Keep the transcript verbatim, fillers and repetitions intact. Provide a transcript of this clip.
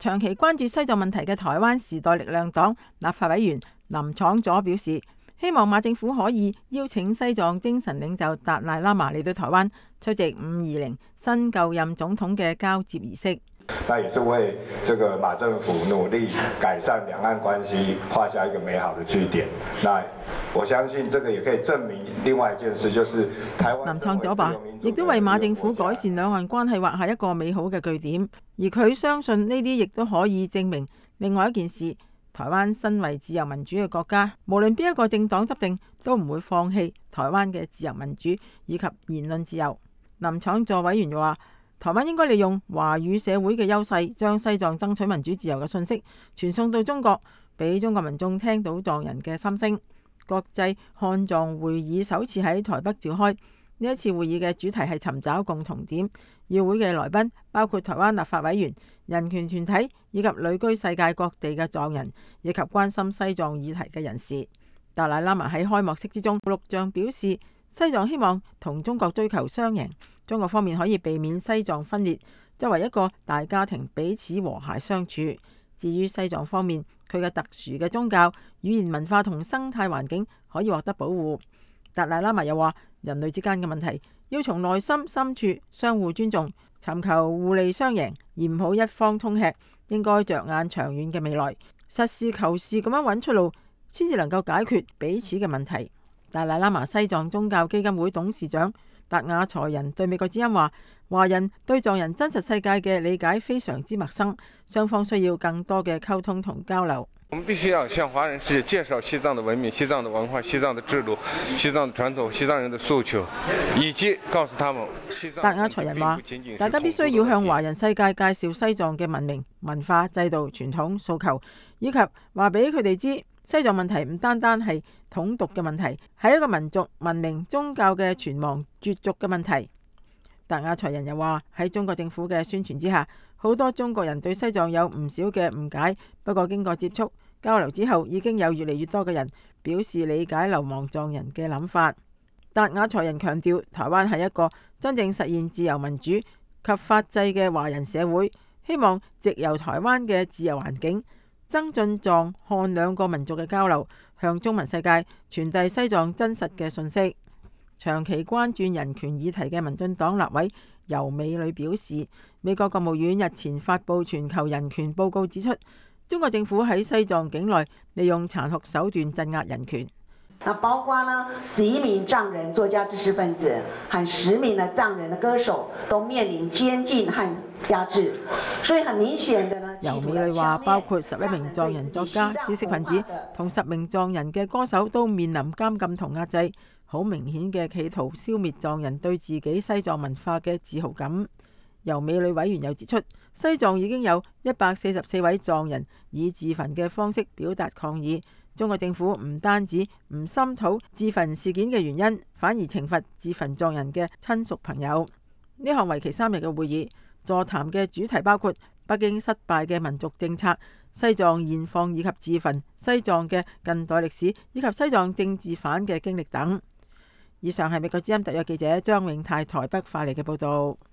長期關注西藏問題嘅台灣時代力量黨立法委員林昶佐表示，希望馬政府可以邀請西藏精神領袖達賴喇嘛嚟到台灣出席五二零新舊任總統嘅交接儀式。 那也是為這個馬政府努力改善兩岸關係畫下一個美好的句點。那我相信這個也可以證明另外一件事，就是台灣。 林昶佐話，亦都為馬政府改善兩岸關係畫下一個美好嘅句點。而佢相信呢啲亦都可以證明另外一件事，台灣身為自由民主嘅國家，無論邊一個政黨執政，都唔會放棄台灣嘅自由民主以及言論自由。林昶佐委員又話，台灣應該利用華語社會嘅優勢，將西藏爭取民主自由嘅訊息傳送到中國，俾中國民眾聽到藏人嘅心聲。國際漢藏會議首次喺台北召開，呢一次會議嘅主題係尋找共同點。與會嘅來賓包括台灣立法委員、人權團體以及旅居世界各地嘅藏人，以及關心西藏議題嘅人士。達賴喇嘛喺開幕式之中錄像表示，西藏希望同中國追求雙贏，中國方面可以避免西藏分裂，作為一個大家庭彼此和諧相處。至於西藏方面，佢嘅特殊嘅宗教、語言文化同生態環境可以獲得保護。達賴喇嘛又話，人類之間嘅問題要從內心深處相互尊重，尋求互利雙贏，而唔好一方通吃。應該着眼長遠嘅未來，實事求是咁樣揾出路，先至能夠解決彼此嘅問題。達賴喇嘛西藏宗教基金會董事長達雅才仁對美國之音話，華人對藏人真實世界嘅理解非常之陌生，雙方需要更多嘅溝通同交流。 我們必須要向華人世界介紹西藏的文明、西藏的文化、西藏的制度、西藏的傳統、西藏人的訴求，以及告訴他們西藏。 達雅才仁話，大家必須要向華人世界介紹西藏嘅文明、文化、制度、傳統、訴求，以及話俾佢哋知，西藏問題唔單單係統獨嘅問題，係一個民族、文明、宗教嘅存亡絕續嘅問題。達雅才仁又話，喺中國政府嘅宣傳之下，好多中國人對西藏有唔少嘅誤解，不過經過接觸交流之後，已經有越嚟越多嘅人表示理解流亡藏人嘅諗法。達雅才仁強調，台灣係一個真正實現自由民主及法治嘅華人社會，希望藉由台灣嘅自由環境，增進藏漢兩個民族嘅交流，向中文世界傳遞西藏真實嘅信息。長期關注人權議題嘅民進黨立委游美女表示，美國國務院日前發布全球人權報告指出，中國政府喺西藏境內利用殘酷手段鎮壓人權。 那包括呢十一名藏人作家、知識分子和十名的藏人的歌手都面臨監禁和壓制，所以很明顯的呢。 游美女話，包括十一名藏人作家、知識分子同十名藏人嘅歌手都面臨監禁同壓制，好明顯嘅企圖消滅藏人對自己西藏文化嘅自豪感。由美女委員又指出，西藏已經有一百四十四位藏人以自焚嘅方式表達抗議。中國政府唔單止唔深討自焚事件嘅原因，反而懲罰自焚藏人嘅親屬朋友。呢項為期三日嘅會議，座談嘅主題包括北京失敗嘅民族政策、西藏現況以及自焚、西藏嘅近代歷史以及西藏政治犯嘅經歷等。以上係美國之音特約記者張永泰台北發嚟嘅報導。